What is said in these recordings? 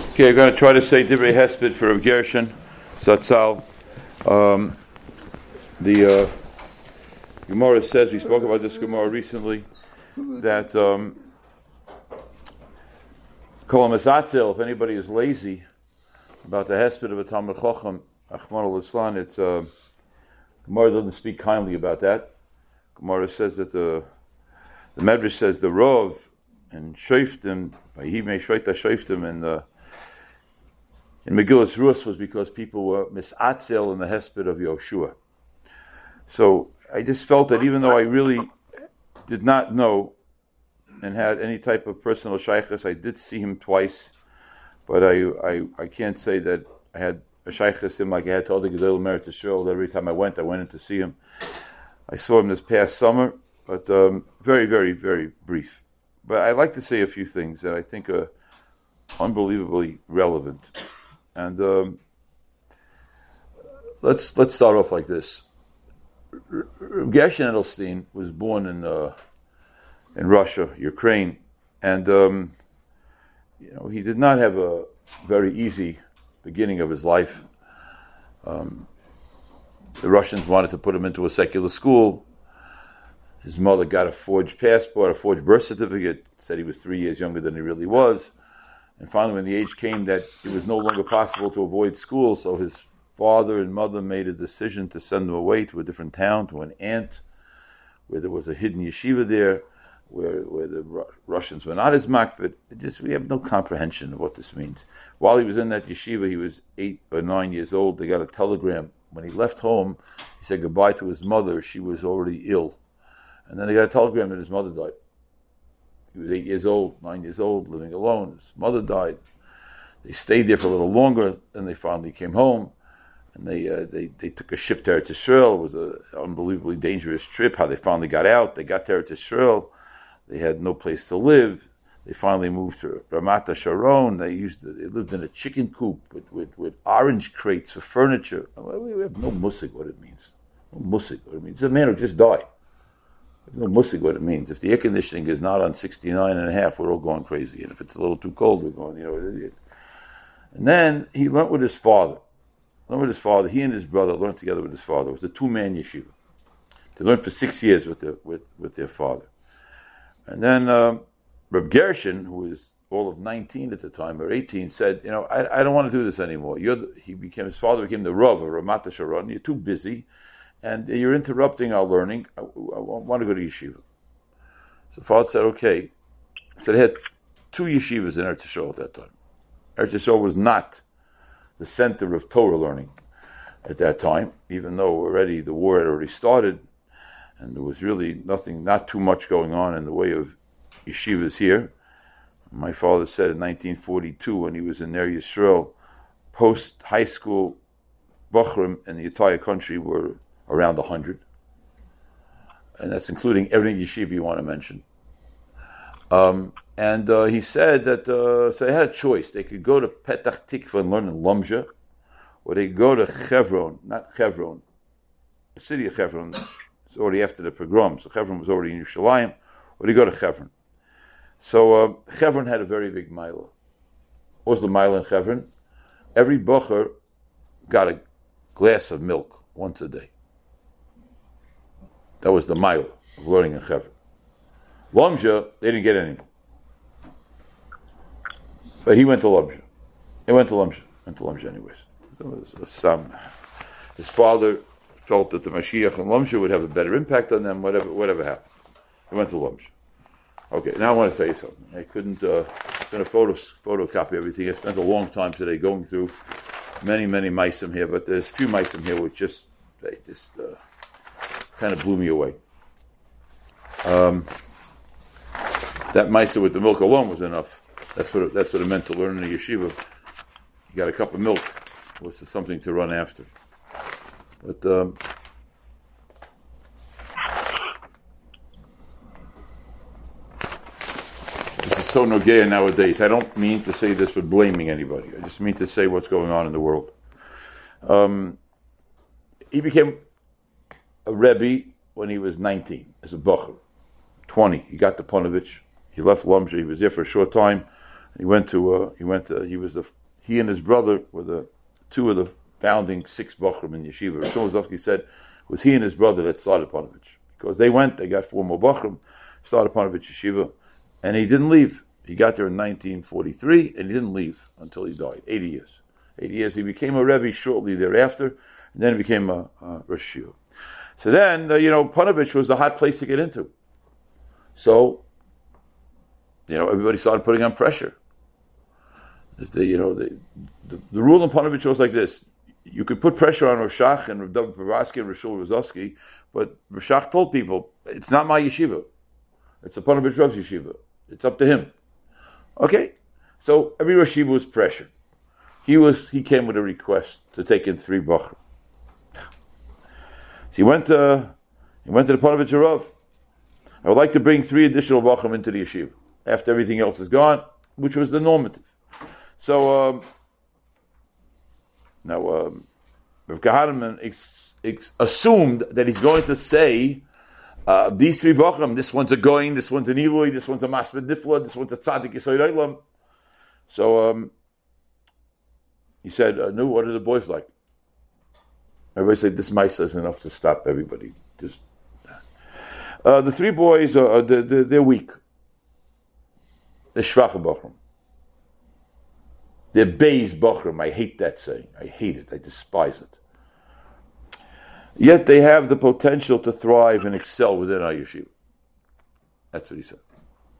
Okay, I'm going to try to say Divrei Hesped for Rav Gershon Zatzal. The Gemara says, we spoke about this Gemara recently, that Kol HaMesatzil, if anybody is lazy about the Hesped of a Talmid Chacham, Achman al-Islan, it's Gemara doesn't speak kindly about that. Gemara says that the Medrash says the Rov and Shoiftim, Vayimei Shveita Shoiftim, and in Megillas Rus was because people were misatzel in the Hesped of Yoshua. So I just felt that even though I really did not know and had any type of personal shaykhus, I did see him twice, but I can't say that I had a shaykhus him like I had to all the Gedol Merit Yisrael. Every time I went in to see him. I saw him this past summer, but very, very, very brief. But I'd like to say a few things that I think are unbelievably relevant. And let's start off like this. Gershon Edelstein was born in Russia, Ukraine, and he did not have a very easy beginning of his life. The Russians wanted to put him into a secular school. His mother got a forged passport, a forged birth certificate, said he was 3 years younger than he really was. And finally, when the age came that it was no longer possible to avoid school, so his father and mother made a decision to send him away to a different town, to an aunt, where there was a hidden yeshiva there, where the Russians were not as makbid. We have no comprehension of what this means. While he was in that yeshiva, he was 8 or 9 years old. They got a telegram. When he left home, he said goodbye to his mother. She was already ill. And then they got a telegram that his mother died. He was 8 years old, 9 years old, living alone. His mother died. They stayed there for a little longer. Then they finally came home. And they took a ship to Eretz Yisrael. It was an unbelievably dangerous trip. How they finally got out. They got to Eretz Yisrael. They had no place to live. They finally moved to Ramat HaSharon. They lived in a chicken coop with orange crates for furniture. We have no musig what it means. No musig what it means. It's a man who just died. No musig what it means. If the air conditioning is not on 69 and a half, we're all going crazy. And if it's a little too cold, we're going, And then he learned with his father. He and his brother learned together with his father. It was a two-man yeshiva. They learned for 6 years with their father. And then Reb Gershon, who was all of 19 at the time, or 18, said, I don't want to do this anymore. His father became the Rav of Ramat HaSharon. You're too busy, and you're interrupting our learning. I want to go to yeshiva. So the father said, okay. So they had 2 yeshivas in Eretz Yisrael at that time. Eretz Yisrael was not the center of Torah learning at that time, even though the war had already started, and there was really not too much going on in the way of yeshivas here. My father said in 1942, when he was in Ner Yisrael, post-high school Bachrim in the entire country were around 100. And that's including every yeshiva you want to mention. And he said that, so they had a choice. They could go to Petach Tikva and learn in Lomzha, or they could go to Chevron, not Chevron, the city of Chevron. It's already after the pogrom, so Chevron was already in Yerushalayim, or they go to Chevron. So Chevron had a very big mila. What was the mila in Chevron? Every bocher got a glass of milk once a day. That was the mila of learning in Chevron. Lomzha, they didn't get any. But he went to Lomzha. Went to Lomzha anyways. So his father felt that the Mashiach and Lomzha would have a better impact on them, whatever happened. He went to Lomzha. Okay, now I want to tell you something. I couldn't photocopy everything. I spent a long time today going through many maisim here, but there's a few maisim here which just kind of blew me away. That meister with the milk alone was enough. That's what it meant to learn in the yeshiva. You got a cup of milk. It was something to run after. But this is so nogea nowadays. I don't mean to say this with blaming anybody. I just mean to say what's going on in the world. He became a Rebbe when he was 19, as a Bacher. 20, he got to Ponevezh. He left Lomzha. He was there for a short time. He and his brother were the two of the founding 6 Bochrim in Yeshiva. Rosh Zofsky said it was he and his brother that started Ponevezh. Because they got 4 more Bochrim, started Ponevezh Yeshiva, and he didn't leave. He got there in 1943, and he didn't leave until he died, 80 years. 80 years. He became a Rebbe shortly thereafter, and then he became a Rosh Yeshiva. So then, Ponevezh was the hot place to get into. So, everybody started putting on pressure. The rule in Ponevezh was like this. You could put pressure on Rav Shach and Rav David Povarsky and Rav Shul Rozovsky, but Rav Shach told people, it's not my yeshiva. It's a Ponevezh Rav's yeshiva. It's up to him. Okay? So every Rosh Yeshiva was pressured. He came with a request to take in 3 Bochrim. So he went to the Ponevezh Rav. I would like to bring 3 additional Bochrim into the yeshiva after everything else is gone, which was the normative. So now Rav Kahaneman assumed that he's going to say these 3 Bochrim, this one's a Goin, this one's an Eloi, this one's a Masmed Nifla, this one's a Tzaddik Yisrael Olam. So he said, "No, what are the boys like?" Everybody said, "This Maisa is enough to stop everybody." The 3 boys they're weak. They're Shvacha Bochrim. They're Beis Bochrim. I hate that saying. I hate it. I despise it. Yet they have the potential to thrive and excel within our yeshiva. That's what he said.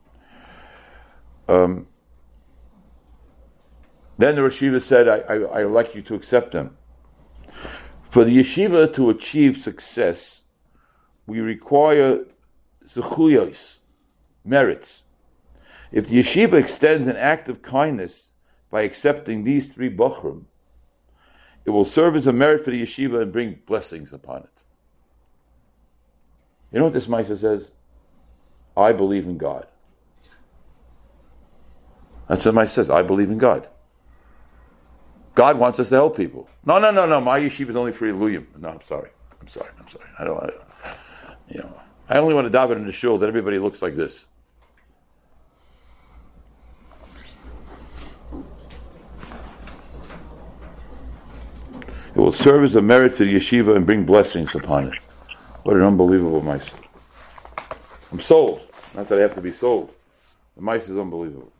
Then the Rosh Yeshiva said, I would like you to accept them. For the yeshiva to achieve success, we require zechuyos, merits. If the yeshiva extends an act of kindness by accepting these 3 Bochrim, it will serve as a merit for the yeshiva and bring blessings upon it. You know what this Maisa says? I believe in God. That's what Maisa says. I believe in God. God wants us to help people. No. My yeshiva is only for Iluyim. No, I'm sorry. I don't want to, I only want to daven in the shul that everybody looks like this. It will serve as a merit to the yeshiva and bring blessings upon it. What an unbelievable Maisa. I'm sold. Not that I have to be sold. The Maisa is unbelievable.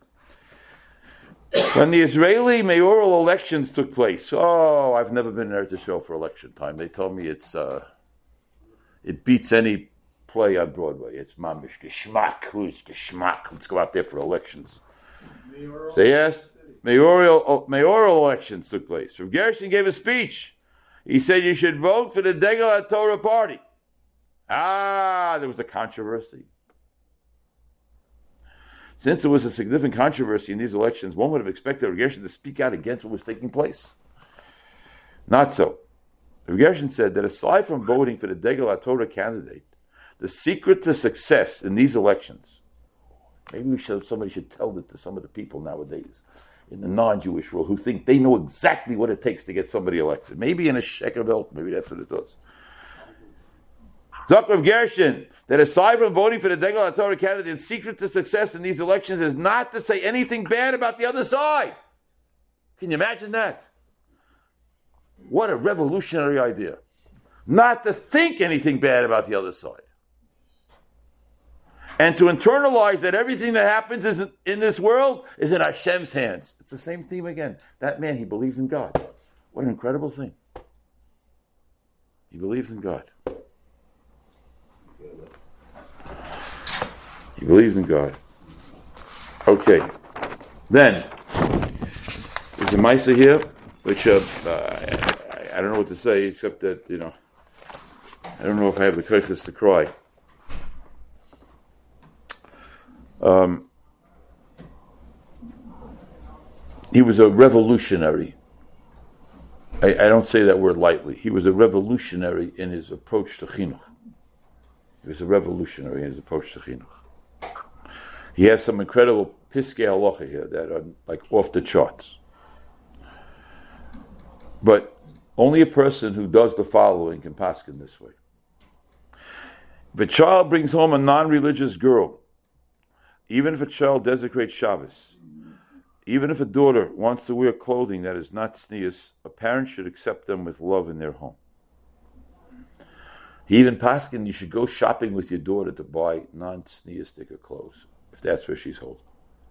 When the Israeli mayoral elections took place, I've never been there to show for election time. They tell me it beats any play on Broadway. It's mamish geschmack. Who's geschmack? Let's go out there for elections. So yes, mayoral elections took place. Rav Gershon gave a speech. He said you should vote for the Degel HaTorah party. There was a controversy. Since there was a significant controversy in these elections, one would have expected Rav Gershon to speak out against what was taking place. Not so. Rav Gershon said that aside from voting for the Degel HaTorah candidate, the secret to success in these elections, maybe somebody should tell it to some of the people nowadays in the non-Jewish world who think they know exactly what it takes to get somebody elected. Maybe in a sheker belt, maybe that's what it does. Zok Rav Gershon, that aside from voting for the Degel HaTorah candidate, the secret to success in these elections is not to say anything bad about the other side. Can you imagine that? What a revolutionary idea. Not to think anything bad about the other side. And to internalize that everything that happens in this world is in Hashem's hands. It's the same theme again. That man, he believes in God. What an incredible thing. He believes in God. He believes in God. Okay. Then, there's a Maisa here, which I don't know what to say, except that, I don't know if I have the courage to cry. He was a revolutionary. I don't say that word lightly. He was a revolutionary in his approach to chinuch. He was a revolutionary in his approach to chinuch. He has some incredible piskei halacha here that are like off the charts. But only a person who does the following can paskin this way. If a child brings home a non-religious girl, even if a child desecrates Shabbos, even if a daughter wants to wear clothing that is not tznius, a parent should accept them with love in their home. He even paskin, you should go shopping with your daughter to buy non-tznius clothes, if that's where she's holding.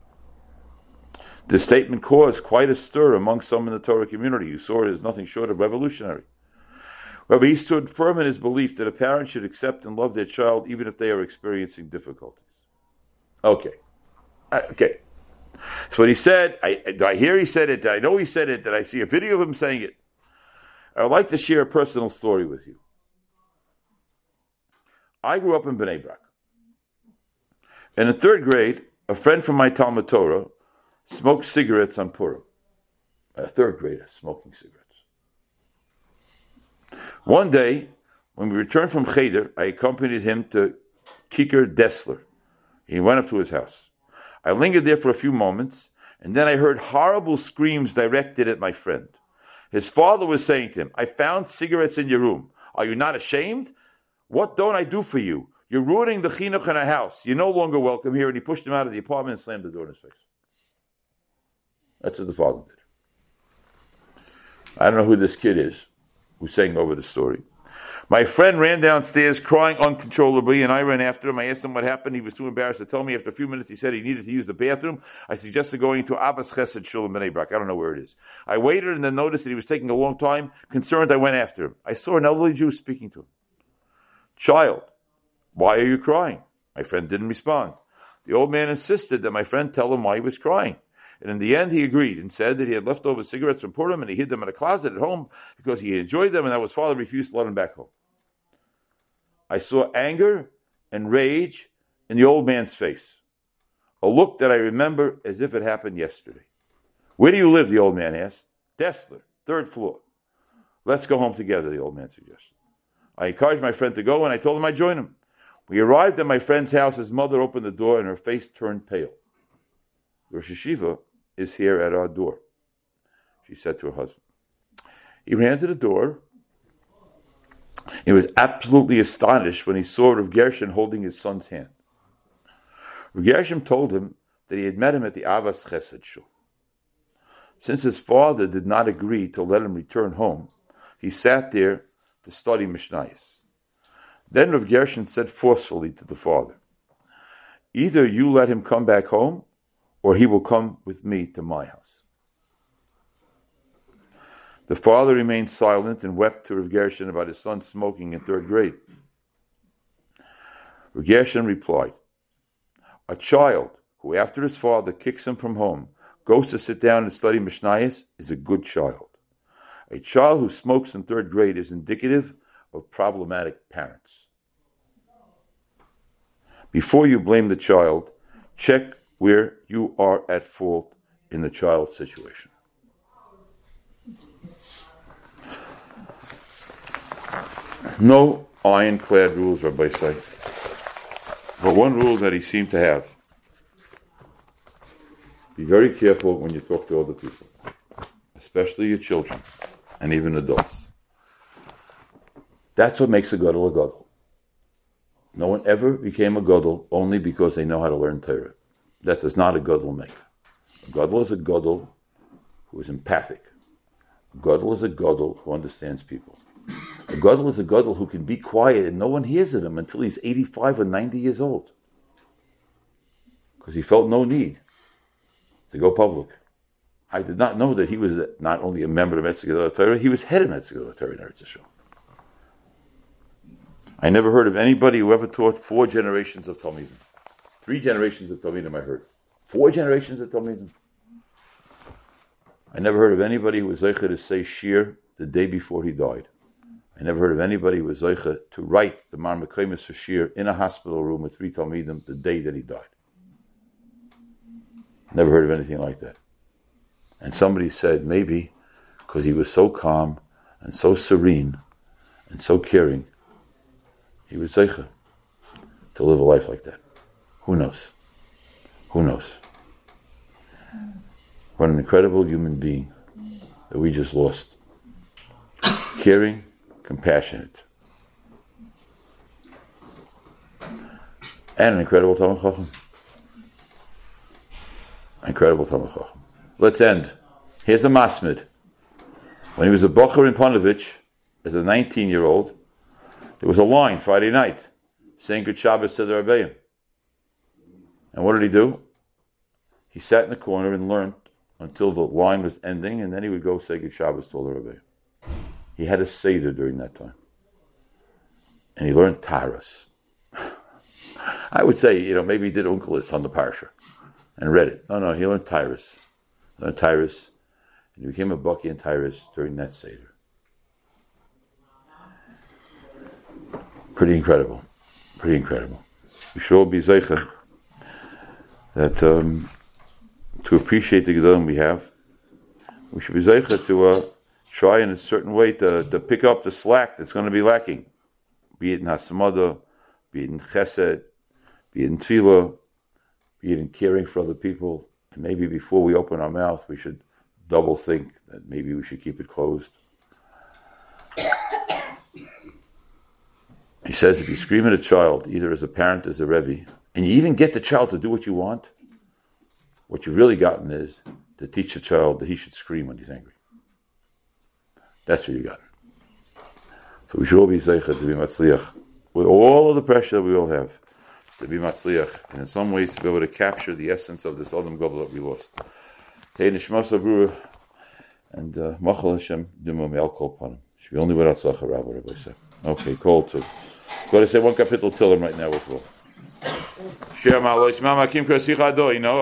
This statement caused quite a stir among some in the Torah community who saw it as nothing short of revolutionary. However, he stood firm in his belief that a parent should accept and love their child even if they are experiencing difficulties. Okay. So what he said, I hear he said it, I know he said it, that I see a video of him saying it. I would like to share a personal story with you. I grew up in Bnei Brak. In the 3rd grade, a friend from my Talmud Torah smoked cigarettes on Purim. A 3rd grader smoking cigarettes. One day, when we returned from Cheder, I accompanied him to Kiker Dessler. He went up to his house. I lingered there for a few moments, and then I heard horrible screams directed at my friend. His father was saying to him, "I found cigarettes in your room. Are you not ashamed? What don't I do for you? You're ruining the chinuch in our house. You're no longer welcome here." And he pushed him out of the apartment and slammed the door in his face. That's what the father did. I don't know who this kid is who's saying over the story. My friend ran downstairs crying uncontrollably, and I ran after him. I asked him what happened. He was too embarrassed to tell me. After a few minutes, he said he needed to use the bathroom. I suggested going to Abbas Chesed Shul in Bnei Brak. I don't know where it is. I waited and then noticed that he was taking a long time. Concerned, I went after him. I saw an elderly Jew speaking to him. "Child, why are you crying?" My friend didn't respond. The old man insisted that my friend tell him why he was crying. And in the end, he agreed and said that he had leftover cigarettes from Purim and he hid them in a closet at home because he enjoyed them and that his father refused to let him back home. I saw anger and rage in the old man's face, a look that I remember as if it happened yesterday. "Where do you live?" the old man asked. "Dessler, 3rd floor. "Let's go home together," the old man suggested. I encouraged my friend to go, and I told him I'd join him. We arrived at my friend's house. His mother opened the door, and her face turned pale. "Rosh Yeshiva is here at our door," she said to her husband. He ran to the door. He was absolutely astonished when he saw Rav Gershon holding his son's hand. Rav Gershon told him that he had met him at the Avas Chesed Shul. Since his father did not agree to let him return home, he sat there to study Mishnayos. Then Rav Gershon said forcefully to the father, "Either you let him come back home, or he will come with me to my house." The father remained silent and wept to Rav Gershon about his son smoking in 3rd grade. Rav Gershon replied, "A child who after his father kicks him from home goes to sit down and study Mishnayos is a good child. A child who smokes in 3rd grade is indicative of problematic parents. Before you blame the child, check where you are at fault in the child's situation." No ironclad rules, Rabbi say, but one rule that he seemed to have: be very careful when you talk to other people, especially your children and even adults. That's what makes a gadol a gadol. No one ever became a gadol only because they know how to learn Torah. That does not a gadol make. A gadol is a gadol who is empathic. A gadol is a gadol who understands people. A gadol is a gadol who can be quiet and no one hears of him until he's 85 or 90 years old, because he felt no need to go public. I did not know that he was not only a member of Metzger Gedolei Torah, he was head of Metzger Gedolei Torah in Eretz Yisrael. I never heard of anybody who ever taught 4 generations of Talmidim. 3 generations of Talmidim I heard. 4 generations of Talmidim. I never heard of anybody who was zeicha to say shir the day before he died. I never heard of anybody who was zeicha to write the Mar Mekaymis for shir in a hospital room with 3 Talmidim the day that he died. Never heard of anything like that. And somebody said maybe because he was so calm and so serene and so caring, he was zeicha to live a life like that. Who knows? Who knows? What an incredible human being that we just lost. Caring, compassionate. And an incredible Talmid Chacham. Incredible Talmid Chacham. Let's end. Here's a masmid. When he was a bocher in Ponevezh, as a 19-year-old, there was a line Friday night saying Good Shabbos to the Rebbeim. And what did he do? He sat in the corner and learned until the line was ending, and then he would go say Good Shabbos to all the Rebbeim. He had a Seder during that time. And he learned Taras. I would say, maybe he did Unkelis on the Parsha and read it. No, he learned Taras. And he became a Baki in Taras during that Seder. Pretty incredible. We should all be zeicha that to appreciate the Gedolim we have. We should be zeicha to try in a certain way to pick up the slack that's going to be lacking. Be it in Hasamada, be it in Chesed, be it in Tefillah, be it in caring for other people. And maybe before we open our mouth, we should double think that maybe we should keep it closed. He says, if you scream at a child, either as a parent, as a Rebbe, and you even get the child to do what you want, what you've really gotten is to teach the child that he should scream when he's angry. That's what you got. So we should all be zeicha to be matzliach, with all of the pressure that we all have, to be matzliach, and in some ways to be able to capture the essence of this Adam Gadol that we lost. Tei nishmas avrura, and machal Hashem dima me'al kol panim. Should be only without tzachar, Rabbi said. Okay, call to. Got to say one kapitel Tillim right now as well. Shem alois mamakim krasichado,